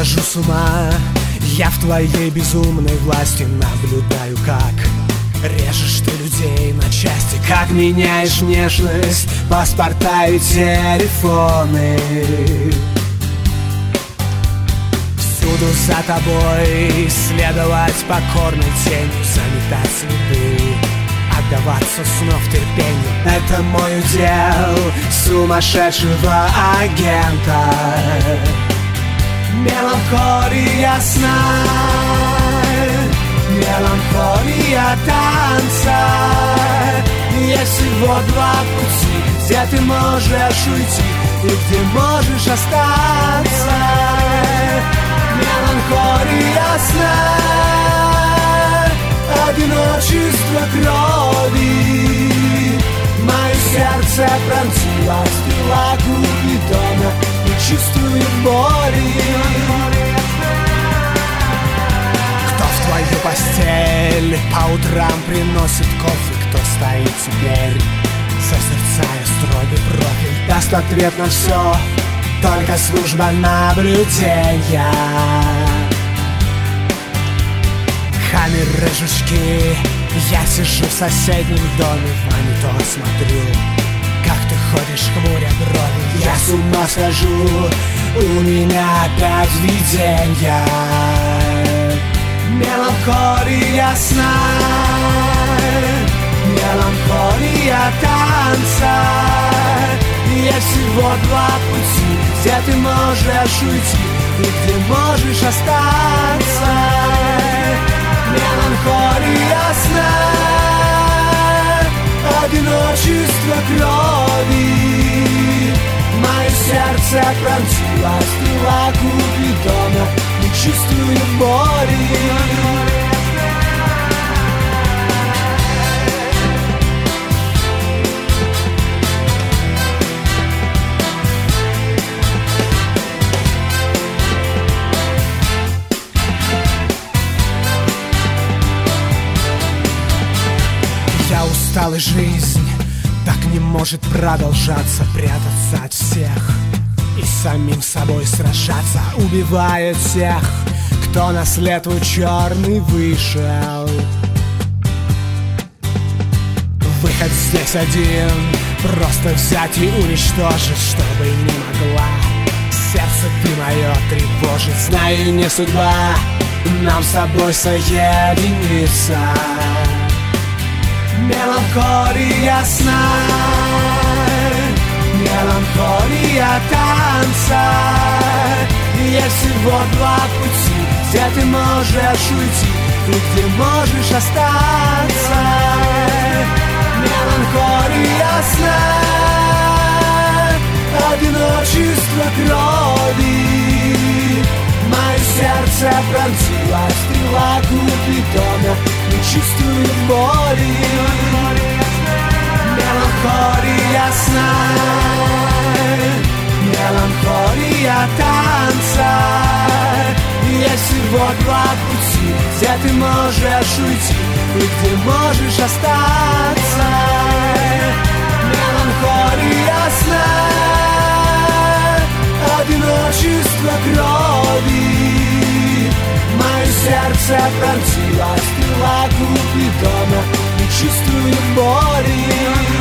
схожу с ума. Я в твоей безумной власти наблюдаю, как режешь ты людей на части, как меняешь внешность, паспорта и телефоны. Всюду за тобой следовать покорной тенью, заметать следы, отдаваться снов терпению. Это мой удел сумасшедшего агента. Меланхолия сна, меланхолия танца. Есть всего два пути, где ты можешь уйти и где можешь остаться. Меланхолия сна, одиночество крови. Мое сердце пронзила стрела Купидона, не чувствую боли. Кто в твою постель по утрам приносит кофе, кто стоит теперь, созерцая строгий профиль, даст ответ на все только служба наблюдения. Камеры, жучки, я сижу в соседнем доме, в монитор смотрю, как ты ходишь, хмуря брови. Я с ума схожу, у меня опять виденья. Меланхолия сна, меланхолия танца. Есть всего два пути, где ты можешь уйти и где можешь остаться. Меланхолия сна, одиночество крови. Мое сердце пронзила стрела Купидона, не чувствую боли. Усталая жизнь так не может продолжаться, прятаться от всех и самим собой сражаться, убивая тех, кто на след твой черный вышел. Выход здесь один, просто взять и уничтожить, чтобы не могла сердце ты мое тревожить. Знаю, не судьба нам с тобой соединиться. Меланхолия сна, меланхолия танца. Есть всего два пути, где ты можешь уйти и где можешь остаться. Меланхолия сна, одиночество крови. Мое сердце пронзила стрела Купидона, не чувствую боли. Меланхолия сна, меланхолия танца. Есть всего два пути, где ты можешь уйти и где можешь остаться. Меланхолия сна, одиночество крови. Мое сердце пронзила стрела Купидона, не чувствую боли.